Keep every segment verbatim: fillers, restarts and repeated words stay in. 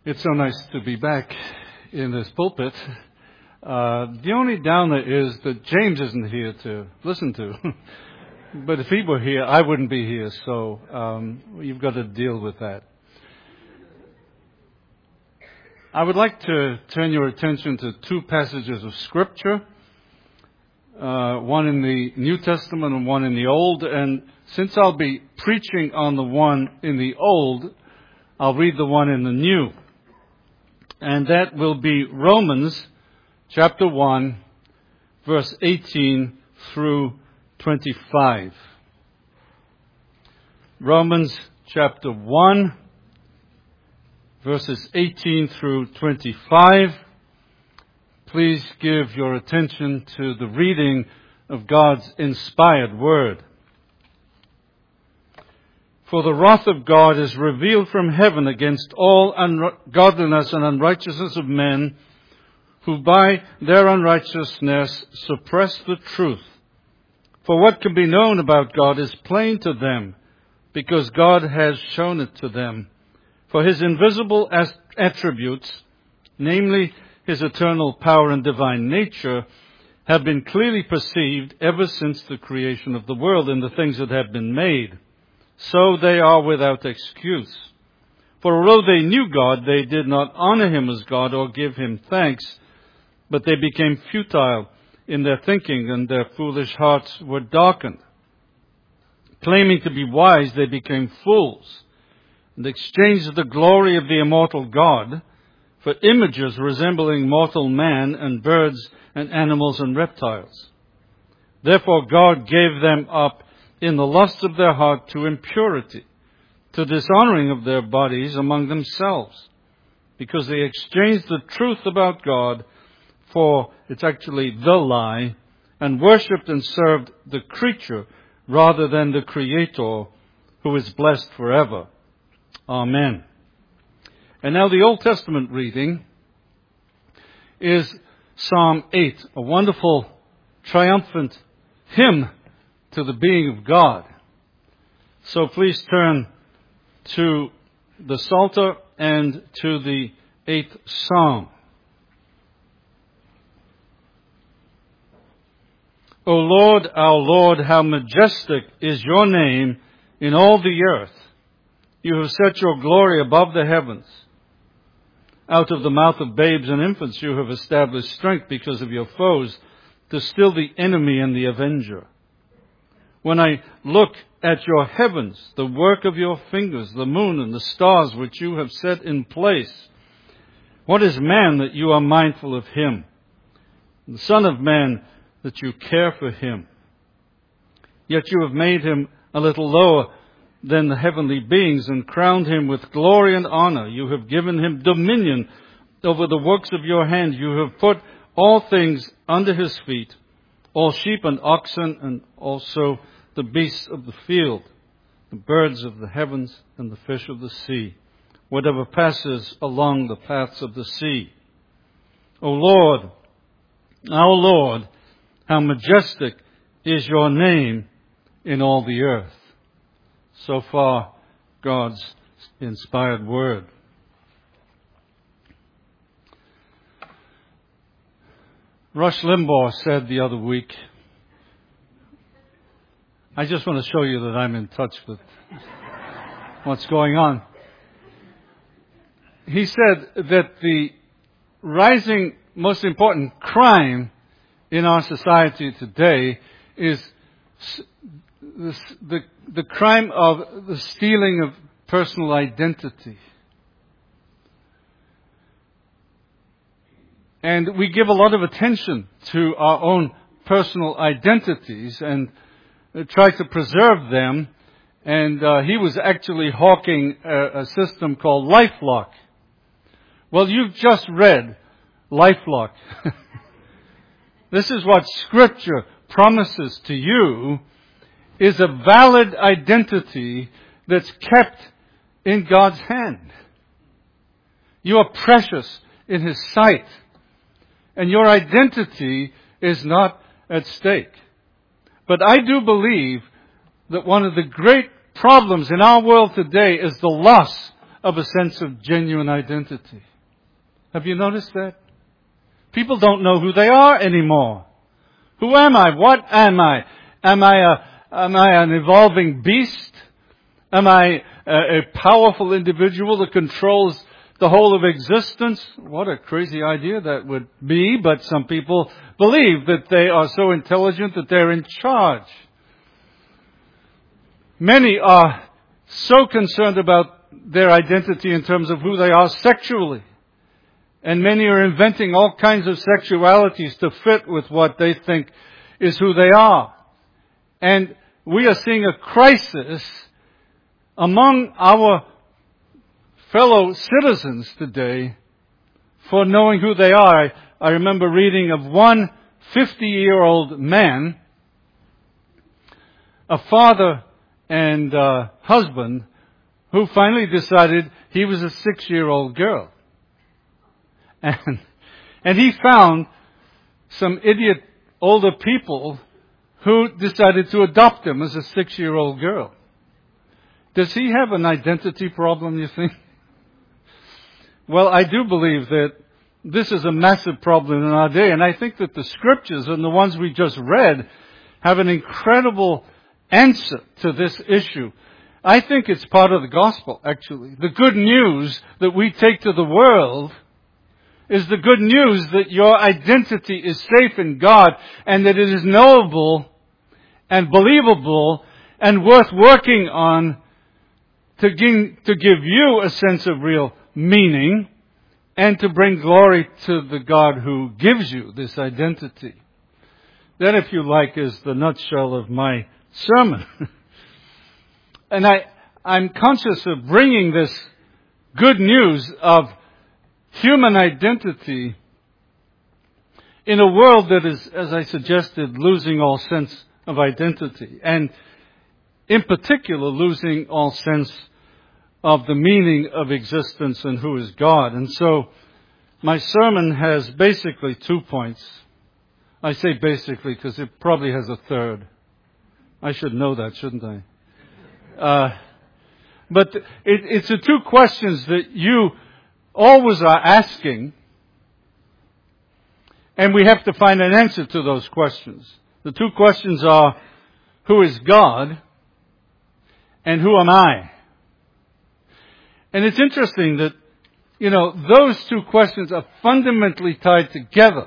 It's so nice to be back in this pulpit. Uh, the only downer is that James isn't here to listen to. But if he were here, I wouldn't be here, so um, you've got to deal with that. I would like to turn your attention to two passages of Scripture, uh, one in the New Testament and one in the Old. And since I'll be preaching on the one in the Old, I'll read the one in the New. And that will be Romans chapter one, verse eighteen through twenty-five. Romans chapter one, verses eighteen through twenty-five. Please give your attention to the reading of God's inspired word. For the wrath of God is revealed from heaven against all ungodliness and unrighteousness of men, who by their unrighteousness suppress the truth. For what can be known about God is plain to them, because God has shown it to them. For his invisible attributes, namely his eternal power and divine nature, have been clearly perceived ever since the creation of the world in the things that have been made. So they are without excuse. For although they knew God, they did not honor him as God or give him thanks, but they became futile in their thinking, and their foolish hearts were darkened. Claiming to be wise, they became fools, and exchanged the glory of the immortal God for images resembling mortal man and birds and animals and reptiles. Therefore God gave them up in the lust of their heart to impurity, to dishonoring of their bodies among themselves, because they exchanged the truth about God for, it's actually the lie, and worshipped and served the creature rather than the Creator, who is blessed forever. Amen. And now the Old Testament reading is Psalm eight, a wonderful, triumphant hymn to the being of God. So please turn to the Psalter and to the eighth Psalm. O Lord, our Lord, how majestic is your name in all the earth. You have set your glory above the heavens. Out of the mouth of babes and infants you have established strength because of your foes, to still the enemy and the avenger. When I look at your heavens, the work of your fingers, the moon and the stars which you have set in place, what is man that you are mindful of him? The Son of Man that you care for him? Yet you have made him a little lower than the heavenly beings and crowned him with glory and honor. You have given him dominion over the works of your hand. You have put all things under his feet, all sheep and oxen, and also the beasts of the field, the birds of the heavens and the fish of the sea, whatever passes along the paths of the sea. O Lord, our Lord, how majestic is your name in all the earth. So far, God's inspired word. Rush Limbaugh said the other week, I just want to show you that I'm in touch with what's going on. He said that the rising, most important crime in our society today is the, the, the crime of the stealing of personal identity. And we give a lot of attention to our own personal identities and try to preserve them. And uh, he was actually hawking a, a system called LifeLock. Well, you've just read LifeLock. This is what Scripture promises to you is a valid identity that's kept in God's hand. You are precious in His sight, and your identity is not at stake. But I do believe that one of the great problems in our world today is the loss of a sense of genuine identity. Have you noticed that? People don't know who they are anymore. Who am I? What am I? Am I a, am I an evolving beast? Am I a, a powerful individual that controls the whole of existence? What a crazy idea that would be, but some people believe that they are so intelligent that they're in charge. Many are so concerned about their identity in terms of who they are sexually. And many are inventing all kinds of sexualities to fit with what they think is who they are. And we are seeing a crisis among our fellow citizens today for knowing who they are. I, I remember reading of one fifty-year-old man, a father and uh, husband, who finally decided he was a six-year-old girl. And, and he found some idiot older people who decided to adopt him as a six-year-old girl. Does he have an identity problem, you think? Well, I do believe that this is a massive problem in our day, and I think that the Scriptures and the ones we just read have an incredible answer to this issue. I think it's part of the gospel, actually. The good news that we take to the world is the good news that your identity is safe in God and that it is knowable and believable and worth working on to give, to give you a sense of real meaning and to bring glory to the God who gives you this identity. That, if you like, is the nutshell of my sermon. And I, I'm conscious of bringing this good news of human identity in a world that is, as I suggested, losing all sense of identity. And in particular, losing all sense of the meaning of existence and who is God. And so, my sermon has basically two points. I say basically because it probably has a third. I should know that, shouldn't I? Uh, but it, it's the two questions that you always are asking, and we have to find an answer to those questions. The two questions are, who is God, and who am I? And it's interesting that, you know, those two questions are fundamentally tied together.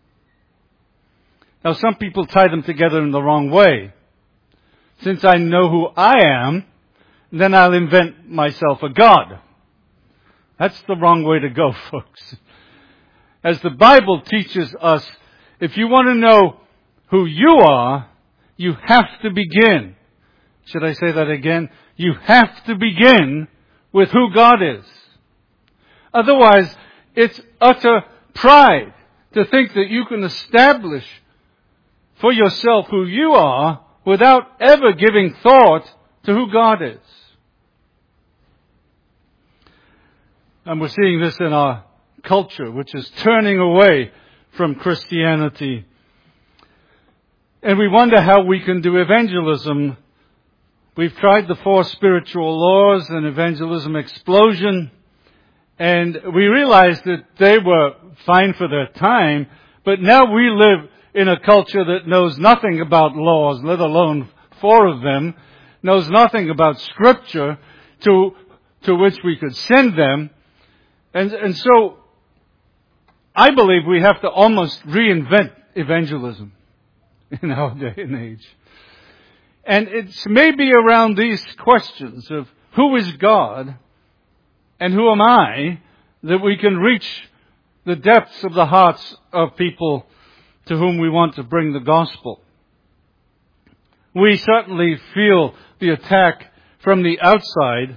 Now, some people tie them together in the wrong way. Since I know who I am, then I'll invent myself a God. That's the wrong way to go, folks. As the Bible teaches us, if you want to know who you are, you have to begin. Should I say that again? You have to begin with who God is. Otherwise, it's utter pride to think that you can establish for yourself who you are without ever giving thought to who God is. And we're seeing this in our culture, which is turning away from Christianity. And we wonder how we can do evangelism. We've tried the four spiritual laws and evangelism explosion, and we realized that they were fine for their time, but now we live in a culture that knows nothing about laws, let alone four of them, knows nothing about Scripture to to which we could send them. And, and so I believe we have to almost reinvent evangelism in our day and age. And it's maybe around these questions of who is God and who am I that we can reach the depths of the hearts of people to whom we want to bring the gospel. We certainly feel the attack from the outside,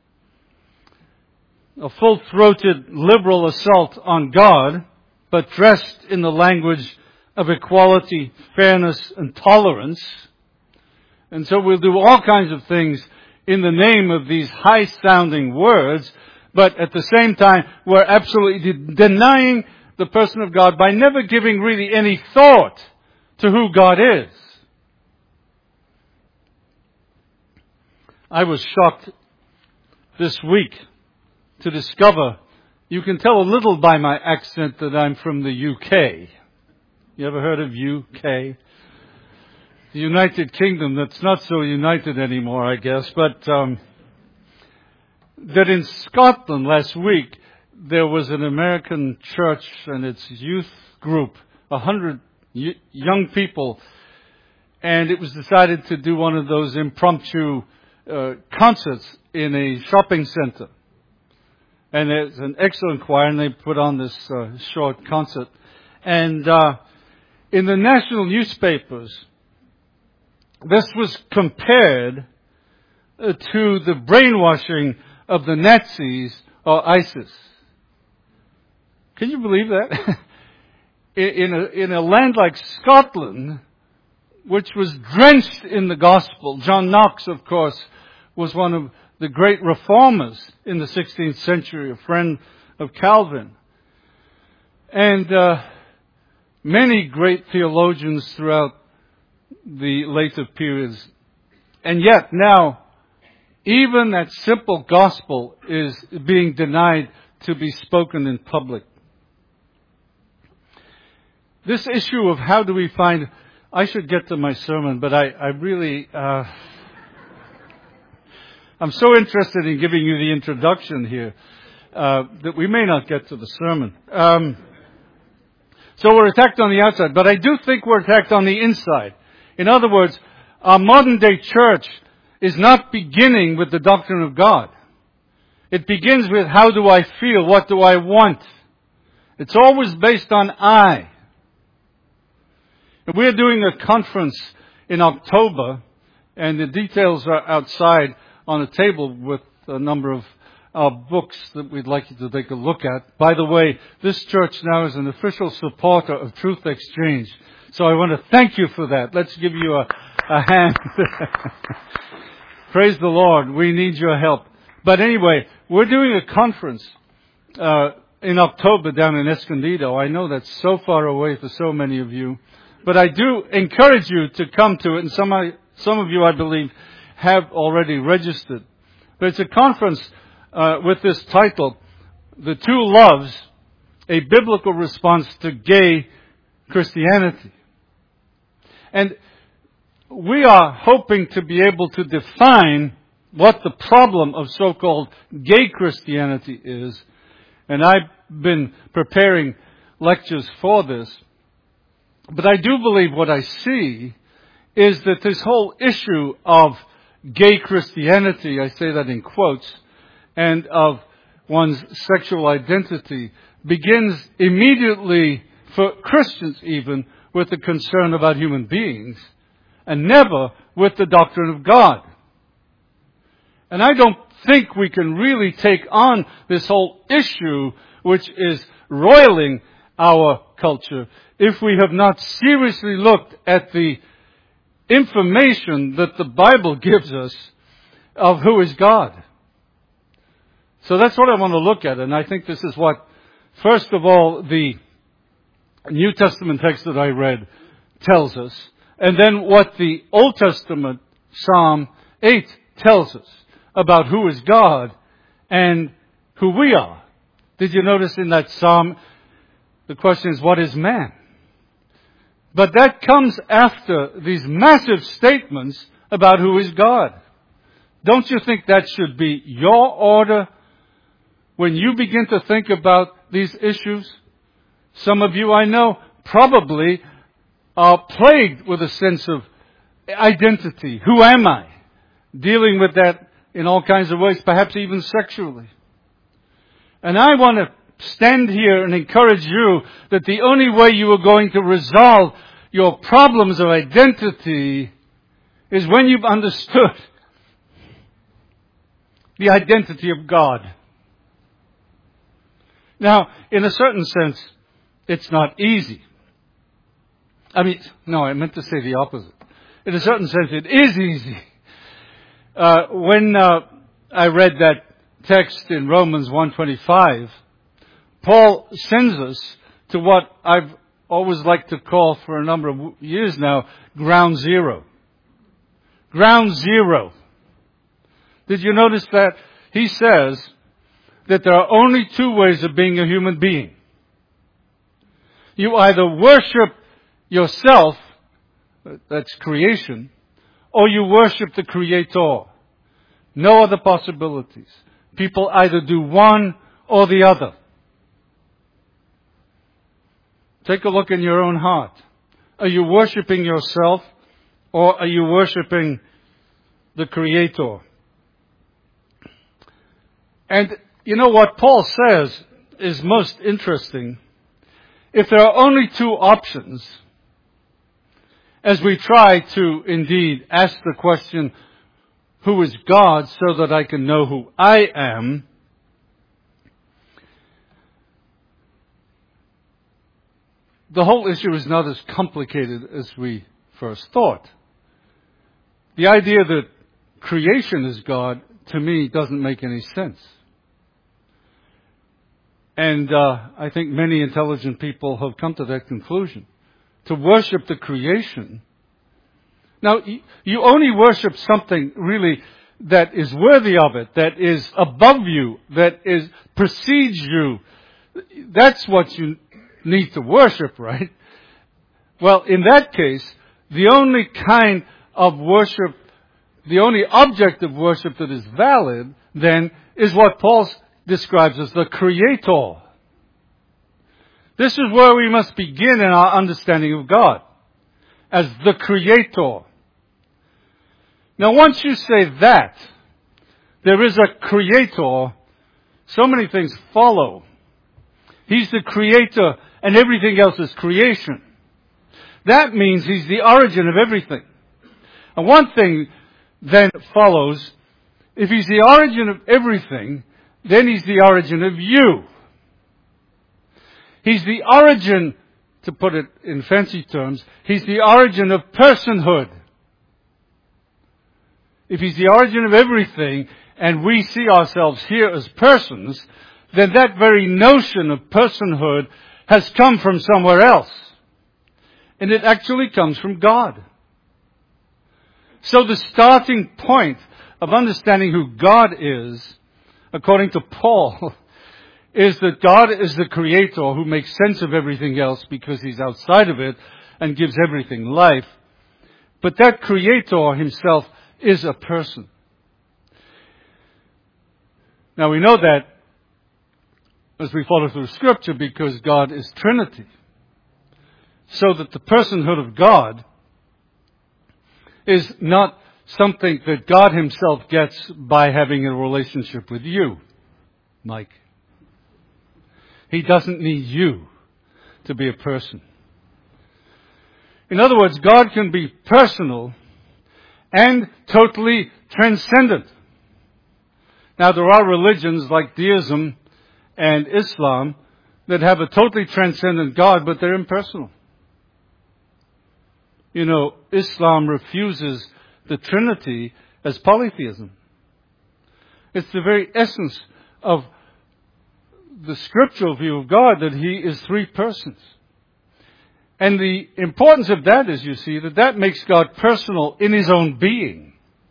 a full-throated liberal assault on God, but dressed in the language of equality, fairness, and tolerance. And so we'll do all kinds of things in the name of these high-sounding words, but at the same time, we're absolutely de- denying the person of God by never giving really any thought to who God is. I was shocked this week to discover, you can tell a little by my accent that I'm from the U K. You ever heard of U K? The United Kingdom that's not so united anymore, I guess, but um, that in Scotland last week there was an American church and its youth group, a hundred y- young people, and it was decided to do one of those impromptu uh, concerts in a shopping center. And it's an excellent choir, and they put on this uh, short concert. And uh, in the national newspapers, this was compared uh, to the brainwashing of the Nazis or ISIS. Can you believe that? in, a, in a land like Scotland, which was drenched in the gospel, John Knox, of course, was one of the great reformers in the sixteenth century, a friend of Calvin. And uh, many great theologians throughout the later periods. And yet now, even that simple gospel is being denied to be spoken in public. This issue of how do we find... I should get to my sermon, but I, I really... Uh, I'm so interested in giving you the introduction here uh, that we may not get to the sermon. Um, so we're attacked on the outside, but I do think we're attacked on the inside. In other words, our modern day church is not beginning with the doctrine of God. It begins with how do I feel, what do I want. It's always based on I. We're doing a conference in October, and the details are outside on a table with a number of uh, books that we'd like you to take a look at. By the way, this church now is an official supporter of Truth Exchange. So I want to thank you for that. Let's give you a, a hand. Praise the Lord. We need your help. But anyway, we're doing a conference uh, in October down in Escondido. I know that's so far away for so many of you. But I do encourage you to come to it, and some, some of you, I believe, have already registered. But it's a conference uh, with this title, The Two Loves, a Biblical Response to Gay Christianity. And we are hoping to be able to define what the problem of so-called gay Christianity is. And I've been preparing lectures for this. But I do believe what I see is that this whole issue of gay Christianity, I say that in quotes, and of one's sexual identity begins immediately, for Christians even, with the concern about human beings, and never with the doctrine of God. And I don't think we can really take on this whole issue, which is roiling our culture, if we have not seriously looked at the information that the Bible gives us of who is God. So that's what I want to look at, and I think this is what, first of all, the New Testament text that I read tells us, and then what the Old Testament, Psalm eight, tells us about who is God and who we are. Did you notice in that psalm, the question is, what is man? But that comes after these massive statements about who is God. Don't you think that should be your order when you begin to think about these issues? Some of you I know probably are plagued with a sense of identity. Who am I? Dealing with that in all kinds of ways, perhaps even sexually. And I want to stand here and encourage you that the only way you are going to resolve your problems of identity is when you've understood the identity of God. Now, in a certain sense, it's not easy. I mean, no, I meant to say the opposite. In a certain sense, it is easy. Uh, when uh, I read that text in Romans one twenty-five, Paul sends us to what I've always liked to call for a number of years now, ground zero. Ground zero. Did you notice that? He says that there are only two ways of being a human being. You either worship yourself, that's creation, or you worship the Creator. No other possibilities. People either do one or the other. Take a look in your own heart. Are you worshiping yourself, or are you worshiping the Creator? And you know what Paul says is most interesting. If there are only two options, as we try to indeed ask the question, who is God, so that I can know who I am, the whole issue is not as complicated as we first thought. The idea that creation is God, to me, doesn't make any sense. And uh, I think many intelligent people have come to that conclusion. To worship the creation. Now, you only worship something really that is worthy of it, that is above you, that is precedes you. That's what you need to worship, right? Well, in that case, the only kind of worship, the only object of worship that is valid, then, is what Paul describes as the Creator. This is where we must begin in our understanding of God, as the Creator. Now, once you say that, there is a Creator, so many things follow. He's the Creator, and everything else is creation. That means He's the origin of everything. And one thing then follows, if He's the origin of everything, then He's the origin of you. He's the origin, to put it in fancy terms, He's the origin of personhood. If He's the origin of everything, and we see ourselves here as persons, then that very notion of personhood has come from somewhere else. And it actually comes from God. So the starting point of understanding who God is, according to Paul, is that God is the Creator who makes sense of everything else because He's outside of it and gives everything life. But that Creator Himself is a person. Now we know that as we follow through Scripture because God is Trinity. So that the personhood of God is not something that God Himself gets by having a relationship with you, Mike. He doesn't need you to be a person. In other words, God can be personal and totally transcendent. Now, there are religions like deism and Islam that have a totally transcendent God, but they're impersonal. You know, Islam refuses the Trinity as polytheism. It's the very essence of the scriptural view of God that He is three persons. And the importance of that is, you see, that that makes God personal in His own being.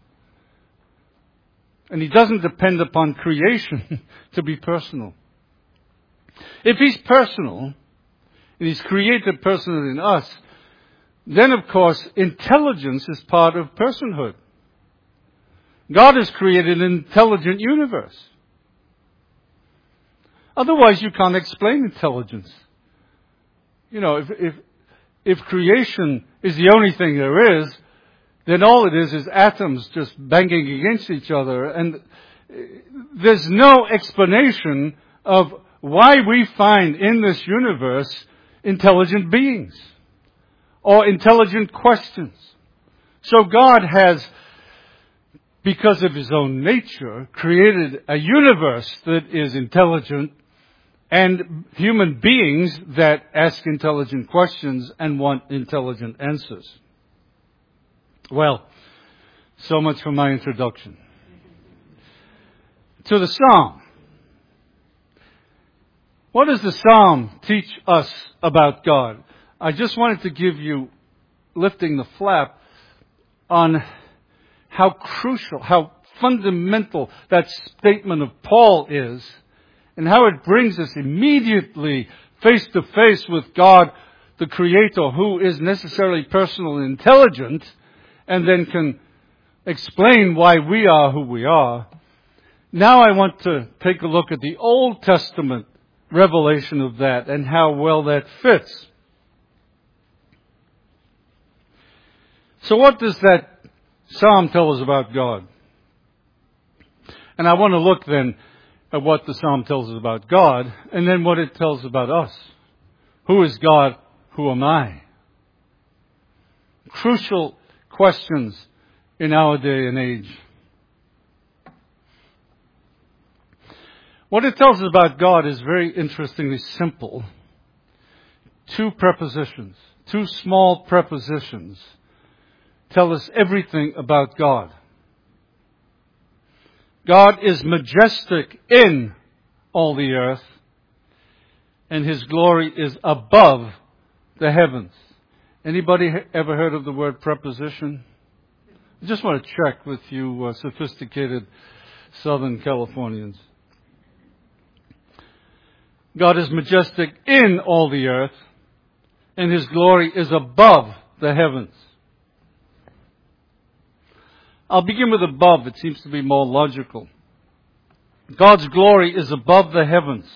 And He doesn't depend upon creation to be personal. If He's personal, and He's created personal in us, then of course intelligence is part of personhood. God has created an intelligent universe. Otherwise you can't explain intelligence. You know, if, if, if creation is the only thing there is, then all it is is atoms just banging against each other. And there's no explanation of why we find in this universe intelligent beings or intelligent questions. So God has, because of His own nature, created a universe that is intelligent and human beings that ask intelligent questions and want intelligent answers. Well, so much for my introduction. To the Psalm. What does the Psalm teach us about God? I just wanted to give you, lifting the flap, on how crucial, how fundamental that statement of Paul is and how it brings us immediately face to face with God, the Creator, who is necessarily personal and intelligent, and then can explain why we are who we are. Now I want to take a look at the Old Testament revelation of that and how well that fits. So what does that psalm tell us about God? And I want to look then at what the psalm tells us about God, and then what it tells about us. Who is God? Who am I? Crucial questions in our day and age. What it tells us about God is very interestingly simple. Two prepositions, two small prepositions, tell us everything about God. God is majestic in all the earth, and His glory is above the heavens. Anybody ever heard of the word preposition? I just want to check with you uh, sophisticated Southern Californians. God is majestic in all the earth, and His glory is above the heavens. I'll begin with above. It seems to be more logical. God's glory is above the heavens.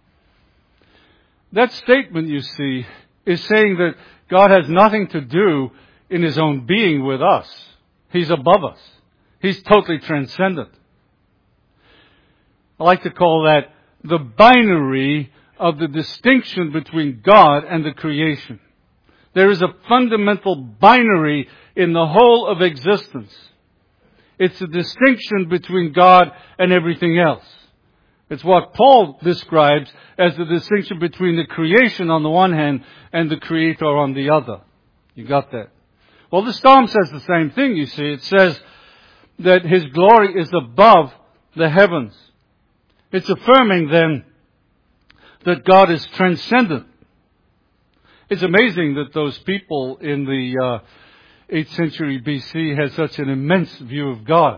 That statement, you see, is saying that God has nothing to do in His own being with us. He's above us. He's totally transcendent. I like to call that the binary of the distinction between God and the creation. There is a fundamental binary in the whole of existence. It's a distinction between God and everything else. It's what Paul describes as the distinction between the creation on the one hand and the Creator on the other. You got that? Well, the Psalm says the same thing, you see. It says that His glory is above the heavens. It's affirming then that God is transcendent. It's amazing that those people in the uh, eighth century B C had such an immense view of God.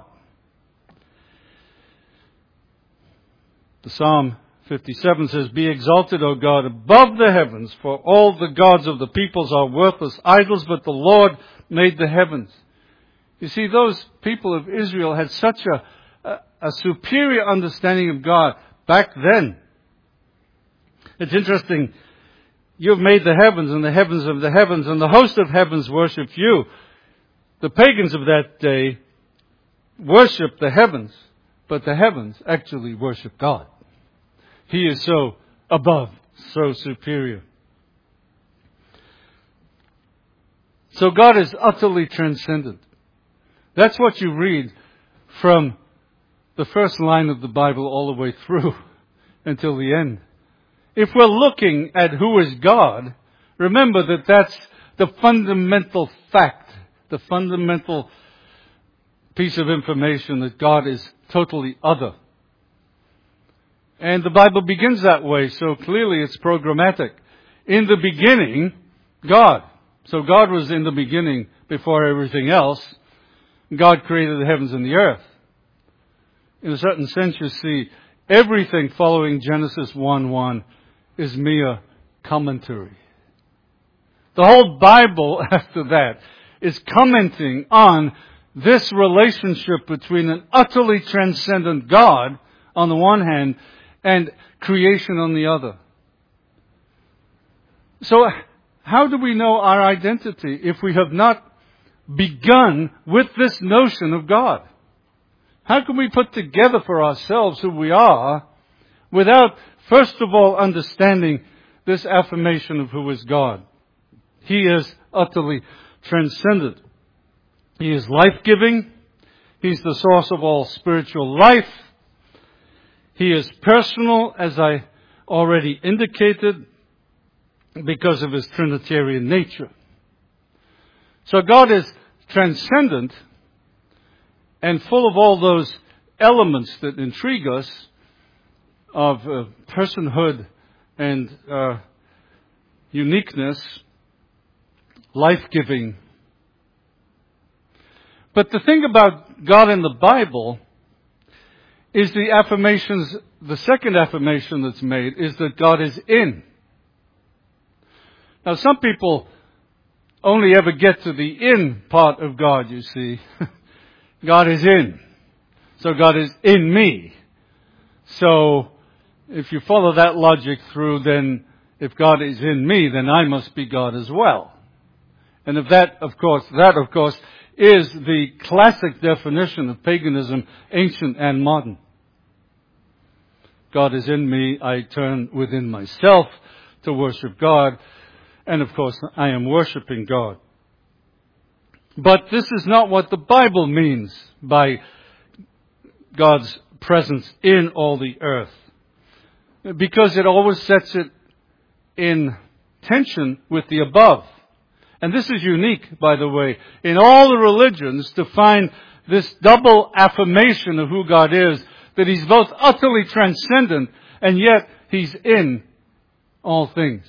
The Psalm fifty-seven says, "Be exalted, O God, above the heavens, for all the gods of the peoples are worthless idols, but the Lord made the heavens." You see, those people of Israel had such a, a, a superior understanding of God back then. It's interesting. You've made the heavens and the heavens of the heavens, and the host of heavens worship you. The pagans of that day worship the heavens, but the heavens actually worship God. He is so above, so superior. So God is utterly transcendent. That's what you read from the first line of the Bible all the way through until the end. If we're looking at who is God, remember that that's the fundamental fact, the fundamental piece of information, that God is totally other. And the Bible begins that way, so clearly it's programmatic. In the beginning, God. So God was in the beginning before everything else. God created the heavens and the earth. In a certain sense, you see, everything following Genesis one one is mere commentary. The whole Bible after that is commenting on this relationship between an utterly transcendent God on the one hand and creation on the other. So how do we know our identity if we have not begun with this notion of God? How can we put together for ourselves who we are without, first of all, understanding this affirmation of who is God? He is utterly transcendent. He is life-giving. He's the source of all spiritual life. He is personal, as I already indicated, because of His Trinitarian nature. So God is transcendent and full of all those elements that intrigue us of uh, personhood and uh, uniqueness, life-giving. But the thing about God in the Bible is the affirmations, the second affirmation that's made is that God is in. Now some people only ever get to the in part of God, you see. God is in. So God is in me. So if you follow that logic through, then if God is in me, then I must be God as well. And if that, of course, that of course is the classic definition of paganism, ancient and modern. God is in me, I turn within myself to worship God, and of course I am worshiping God. But this is not what the Bible means by God's presence in all the earth, because it always sets it in tension with the above. And this is unique, by the way, in all the religions, to find this double affirmation of who God is, that He's both utterly transcendent and yet He's in all things.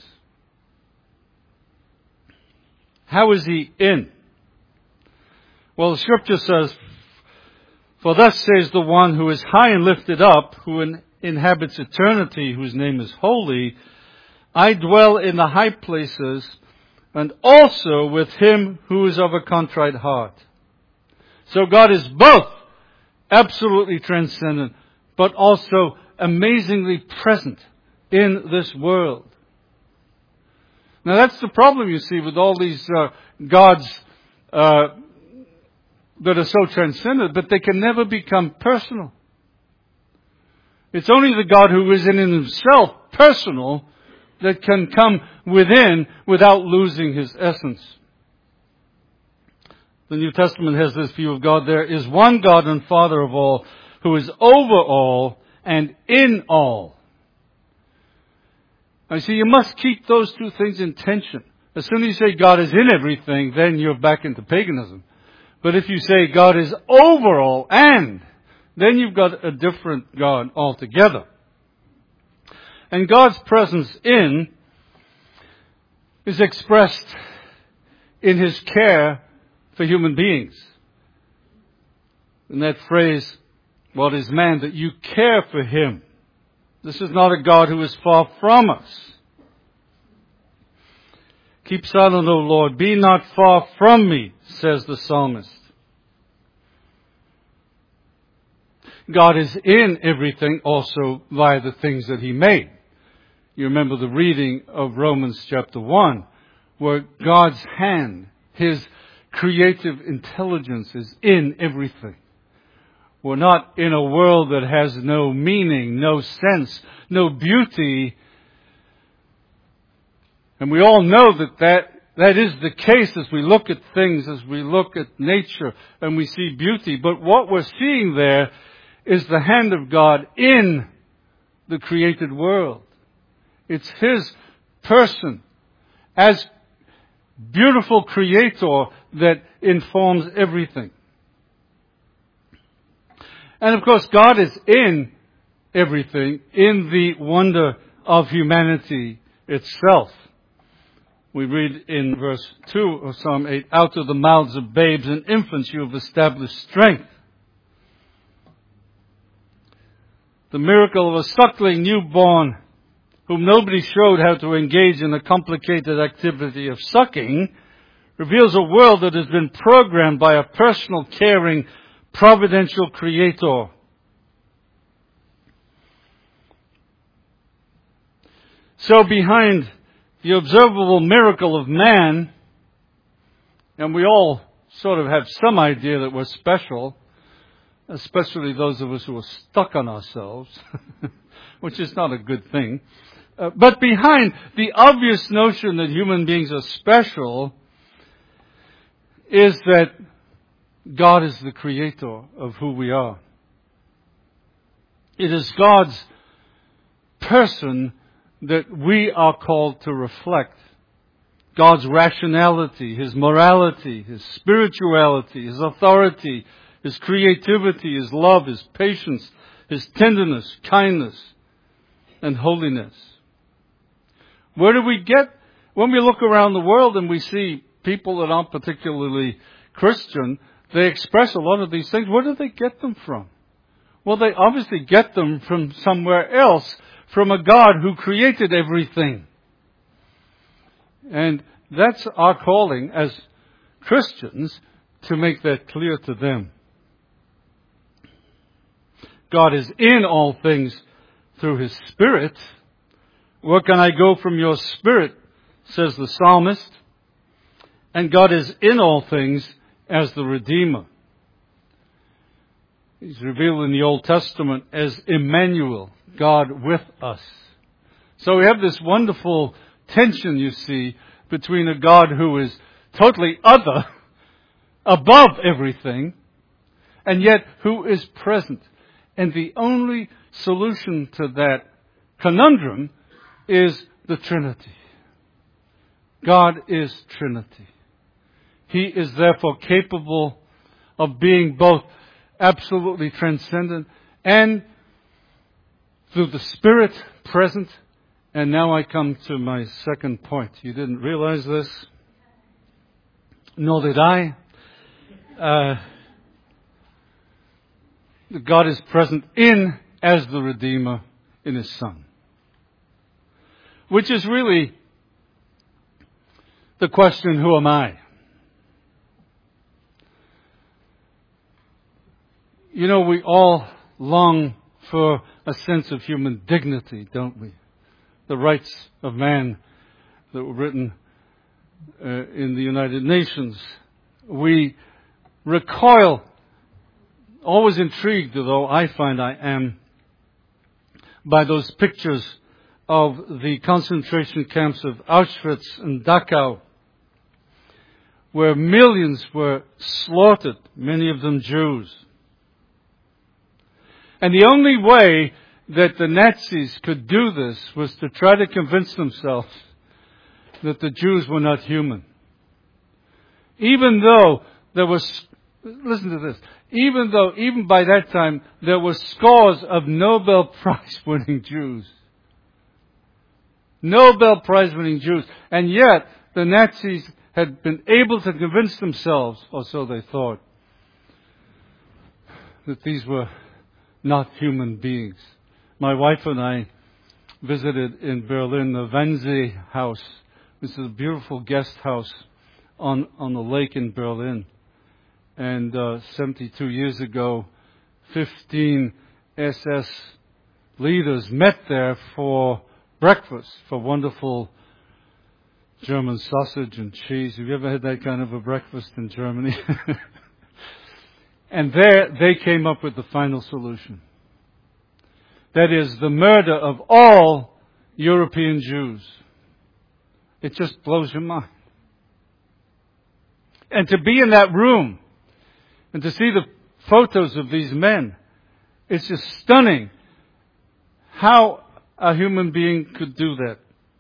How is He in? Well, the Scripture says, "For thus says the one who is high and lifted up, who in, inhabits eternity, whose name is holy, I dwell in the high places, and also with him who is of a contrite heart." So God is both absolutely transcendent, but also amazingly present in this world. Now that's the problem, you see, with all these uh, gods uh, that are so transcendent, but they can never become personal. It's only the God who is in Himself personal that can come within without losing His essence. The New Testament has this view of God. There is one God and Father of all, who is over all and in all. Now, see, you must keep those two things in tension. As soon as you say God is in everything, then you're back into paganism. But if you say God is over all and, then you've got a different God altogether. And God's presence in is expressed in His care for human beings. In that phrase, "What is man that you care for him?" This is not a God who is far from us. "Keep silent, O Lord, be not far from me," says the psalmist. God is in everything also via the things that He made. You remember the reading of Romans chapter one, where God's hand, His creative intelligence is in everything. We're not in a world that has no meaning, no sense, no beauty. And we all know that that, that is the case as we look at things, as we look at nature and we see beauty. But what we're seeing there is the hand of God in the created world. It's His person as beautiful creator that informs everything. And of course, God is in everything, in the wonder of humanity itself. We read in verse two of Psalm eight, "Out of the mouths of babes and infants you have established strength." The miracle of a suckling newborn whom nobody showed how to engage in the complicated activity of sucking reveals a world that has been programmed by a personal, caring, providential creator. So behind the observable miracle of man, and we all sort of have some idea that we're special, especially those of us who are stuck on ourselves, which is not a good thing. Uh, but behind the obvious notion that human beings are special is that God is the creator of who we are. It is God's person that we are called to reflect. God's rationality, His morality, His spirituality, His authority, His creativity, His love, His patience, His tenderness, kindness, and holiness. Where do we get, when we look around the world and we see people that aren't particularly Christian, they express a lot of these things. Where do they get them from? Well, they obviously get them from somewhere else, from a God who created everything. And that's our calling as Christians, to make that clear to them. God is in all things through His Spirit. Where can I go from your Spirit, says the psalmist. And God is in all things as the Redeemer. He's revealed in the Old Testament as Emmanuel, God with us. So we have this wonderful tension, you see, between a God who is totally other, above everything, and yet who is present. And the only solution to that conundrum is the Trinity. God is Trinity. He is therefore capable of being both absolutely transcendent and through the Spirit present. And now I come to my second point. You didn't realize this? Nor did I. Uh, God is present in as the Redeemer in His Son. Which is really the question, who am I? You know, we all long for a sense of human dignity, don't we? The rights of man that were written uh, in the United Nations. We recoil, always intrigued, though I find I am, by those pictures of the concentration camps of Auschwitz and Dachau, where millions were slaughtered, many of them Jews. And the only way that the Nazis could do this was to try to convince themselves that the Jews were not human. Even though there was, listen to this, even though, even by that time, there were scores of Nobel Prize winning Jews. Nobel Prize winning Jews. And yet, the Nazis had been able to convince themselves, or so they thought, that these were not human beings. My wife and I visited in Berlin the Wannsee House. This is a beautiful guest house on, on the lake in Berlin. And uh, seventy-two years ago, fifteen S S leaders met there for breakfast, for wonderful German sausage and cheese. Have you ever had that kind of a breakfast in Germany? And there they came up with the final solution. That is the murder of all European Jews. It just blows your mind. And to be in that room and to see the photos of these men, it's just stunning how a human being could do that.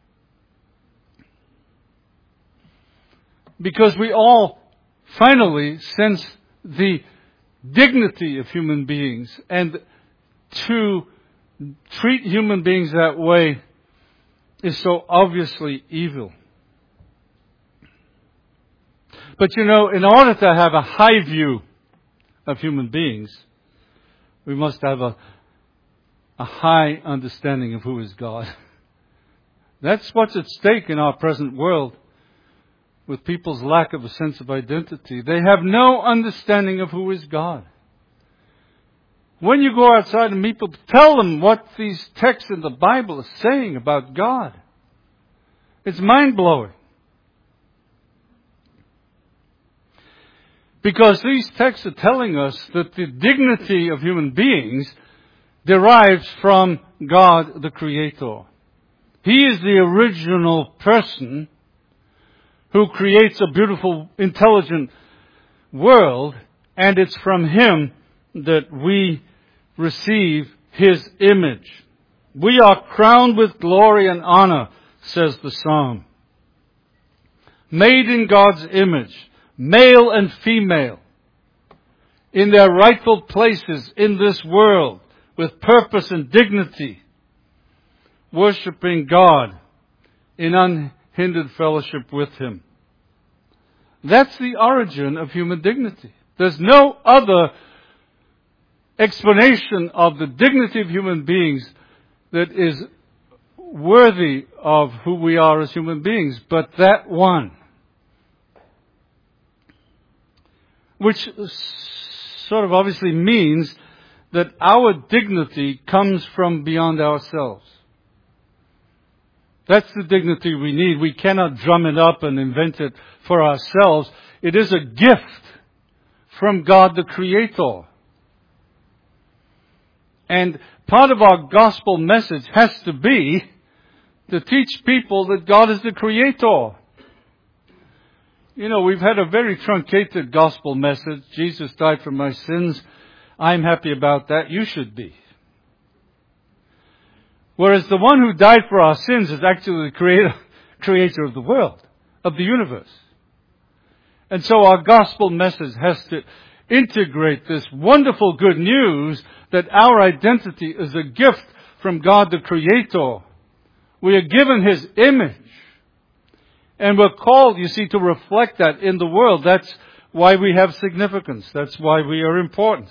Because we all finally sense the dignity of human beings, and to treat human beings that way is so obviously evil. But you know, in order to have a high view of human beings, we must have a, a high understanding of who is God. That's what's at stake in our present world. With people's lack of a sense of identity, they have no understanding of who is God. When you go outside and meet people, tell them what these texts in the Bible are saying about God. It's mind-blowing. Because these texts are telling us that the dignity of human beings derives from God the Creator. He is the original person who creates a beautiful, intelligent world, and it's from Him that we receive His image. We are crowned with glory and honor, says the Psalm. Made in God's image, male and female, in their rightful places in this world, with purpose and dignity, worshiping God in unhindered fellowship with Him. That's the origin of human dignity. There's no other explanation of the dignity of human beings that is worthy of who we are as human beings, but that one, which sort of obviously means that our dignity comes from beyond ourselves. That's the dignity we need. We cannot drum it up and invent it for ourselves. It is a gift from God the Creator. And part of our gospel message has to be to teach people that God is the Creator. You know, we've had a very truncated gospel message. Jesus died for my sins. I'm happy about that. You should be. Whereas the one who died for our sins is actually the creator, creator of the world, of the universe. And so our gospel message has to integrate this wonderful good news that our identity is a gift from God the Creator. We are given His image. And we're called, you see, to reflect that in the world. That's why we have significance. That's why we are important.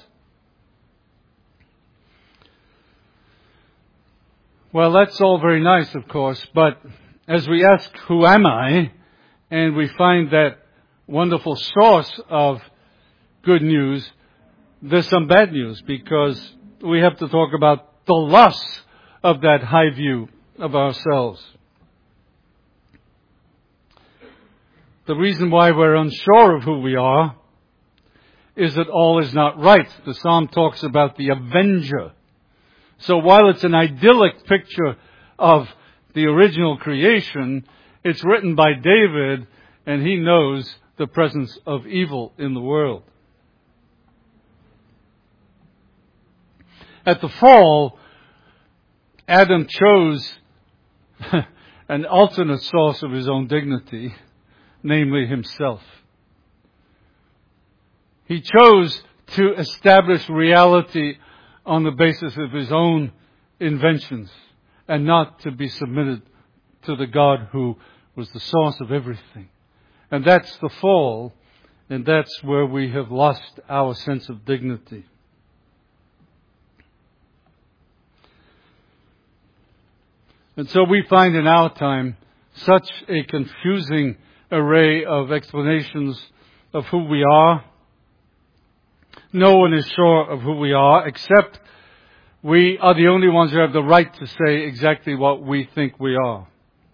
Well, that's all very nice, of course, but as we ask, who am I? And we find that wonderful source of good news, there's some bad news, because we have to talk about the loss of that high view of ourselves. The reason why we're unsure of who we are is that all is not right. The psalm talks about the avenger. So while it's an idyllic picture of the original creation, it's written by David, and he knows the presence of evil in the world. At the fall, Adam chose an alternate source of his own dignity, namely himself. He chose to establish reality on the basis of his own inventions and not to be submitted to the God who was the source of everything. And that's the fall, and that's where we have lost our sense of dignity. And so we find in our time such a confusing array of explanations of who we are. No one is sure of who we are, except we are the only ones who have the right to say exactly what we think we are.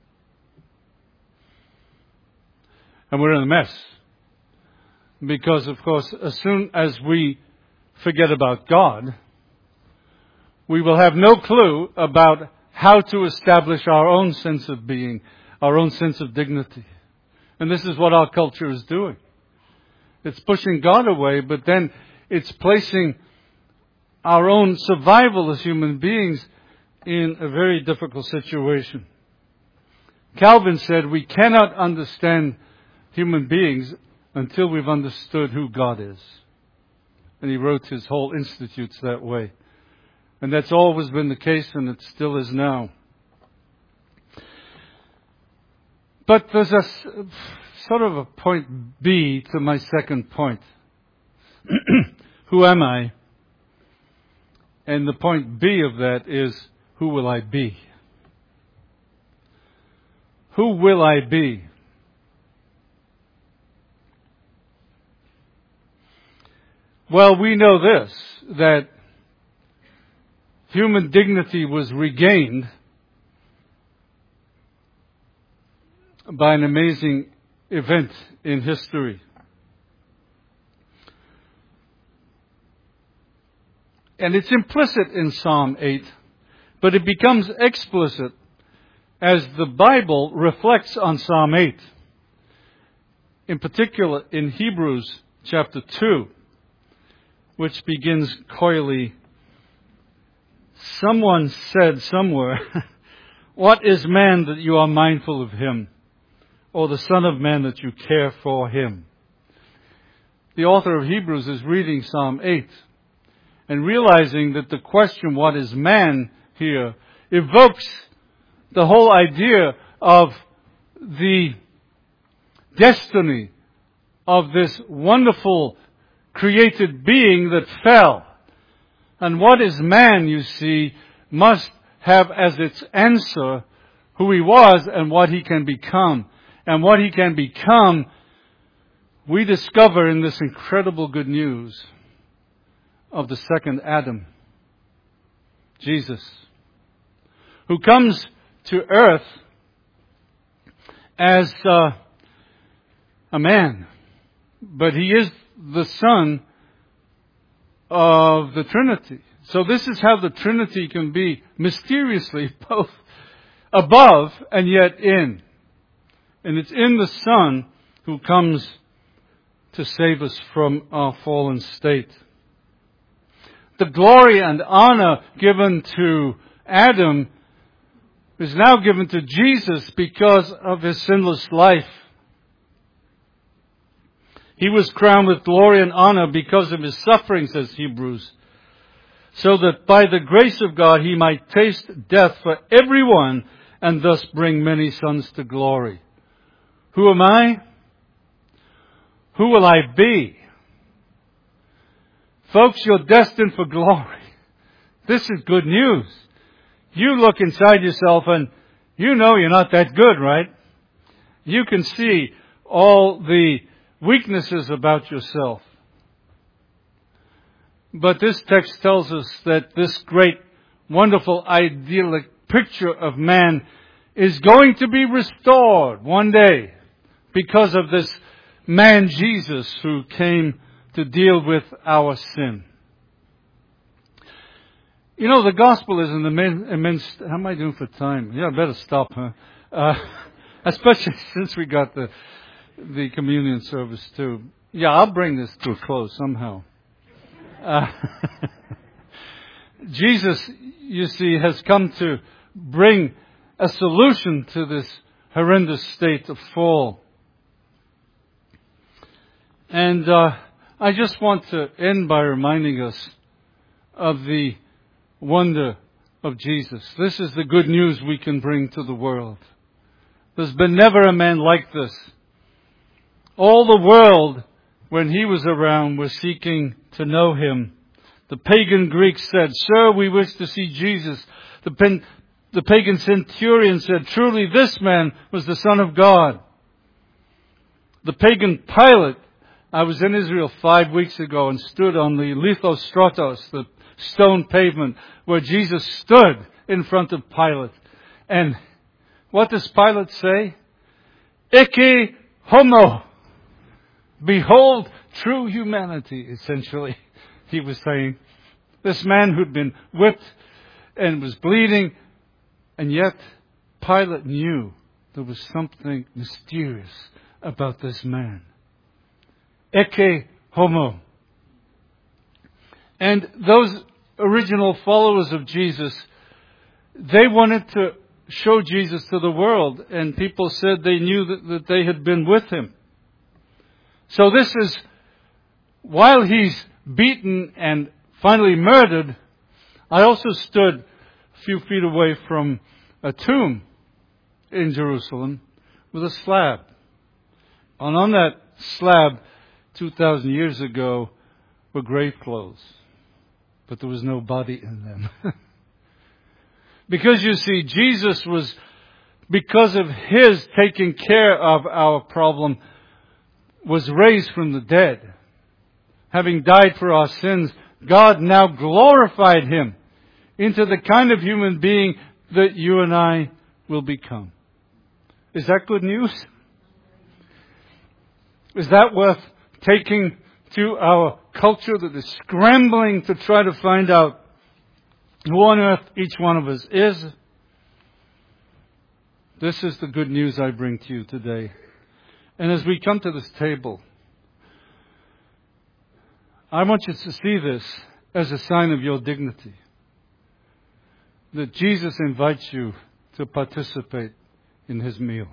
And we're in a mess. Because, of course, as soon as we forget about God, we will have no clue about how to establish our own sense of being, our own sense of dignity. And this is what our culture is doing. It's pushing God away, but then it's placing our own survival as human beings in a very difficult situation. Calvin said we cannot understand human beings until we've understood who God is. And he wrote his whole Institutes that way. And that's always been the case, and it still is now. But there's a sort of a point B to my second point. Who am I? And the point B of that is, who will I be? Who will I be? Well, we know this, that human dignity was regained by an amazing event in history. And it's implicit in Psalm eight, but it becomes explicit as the Bible reflects on Psalm eight. In particular, in Hebrews chapter two, which begins coyly, someone said somewhere, "What is man that you are mindful of him, or the Son of Man that you care for him?" The author of Hebrews is reading Psalm eight and realizing that the question, what is man, here evokes the whole idea of the destiny of this wonderful created being that fell. And what is man, you see, must have as its answer who he was and what he can become. And what he can become, we discover in this incredible good news of the second Adam, Jesus, who comes to earth as uh, a man, but he is the Son of the Trinity. So this is how the Trinity can be mysteriously both above and yet in. And it's in the Son who comes to save us from our fallen state. The glory and honor given to Adam is now given to Jesus because of his sinless life. He was crowned with glory and honor because of his suffering, says Hebrews, so that by the grace of God he might taste death for everyone and thus bring many sons to glory. Who am I? Who will I be? Folks, you're destined for glory. This is good news. You look inside yourself and you know you're not that good, right? You can see all the weaknesses about yourself. But this text tells us that this great, wonderful, idyllic picture of man is going to be restored one day because of this man Jesus who came to deal with our sin. You know, the gospel is an immense... How am I doing for time? Yeah, I better stop, huh? Uh, especially since we got the the communion service too. Yeah, I'll bring this to a close somehow. Uh, Jesus, you see, has come to bring a solution to this horrendous state of fall. And uh, I just want to end by reminding us of the wonder of Jesus. This is the good news we can bring to the world. There's been never a man like this. All the world, when he was around, was seeking to know him. The pagan Greeks said, "Sir, we wish to see Jesus." The, pen, the pagan centurion said, "Truly this man was the Son of God." The pagan Pilate, I was in Israel five weeks ago and stood on the Lithostratos, the stone pavement, where Jesus stood in front of Pilate. And what does Pilate say? Ecce homo. Behold true humanity, essentially. He was saying, this man who'd been whipped and was bleeding, and yet Pilate knew there was something mysterious about this man. Ecce homo. And those original followers of Jesus, they wanted to show Jesus to the world, and people said they knew that, that they had been with him. So this is, while he's beaten and finally murdered, I also stood a few feet away from a tomb in Jerusalem with a slab. And on that slab, two thousand years ago, were grave clothes. But there was no body in them. Because you see, Jesus was, because of his taking care of our problem, was raised from the dead. Having died for our sins, God now glorified him into the kind of human being that you and I will become. Is that good news? Is that worth taking to our culture that is scrambling to try to find out who on earth each one of us is? This is the good news I bring to you today. And as we come to this table, I want you to see this as a sign of your dignity. That Jesus invites you to participate in his meal.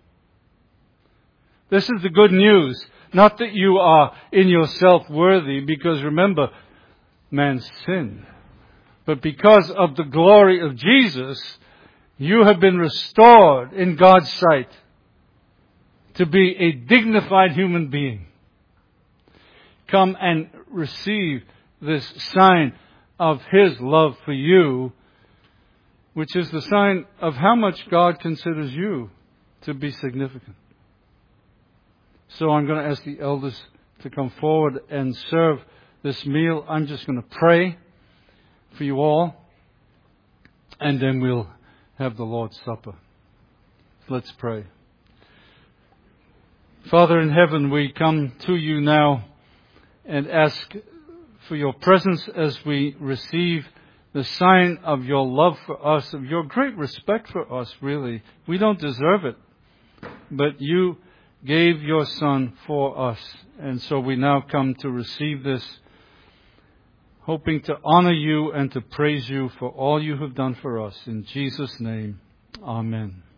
This is the good news. Not that you are in yourself worthy, because remember, man sinned. But because of the glory of Jesus, you have been restored in God's sight to be a dignified human being. Come and receive this sign of His love for you, which is the sign of how much God considers you to be significant. So I'm going to ask the elders to come forward and serve this meal. I'm just going to pray for you all, and then we'll have the Lord's Supper. Let's pray. Father in heaven, we come to you now and ask for your presence as we receive the sign of your love for us, of your great respect for us, really. We don't deserve it, but you gave your Son for us. And so we now come to receive this, hoping to honor you and to praise you for all you have done for us. In Jesus' name, amen.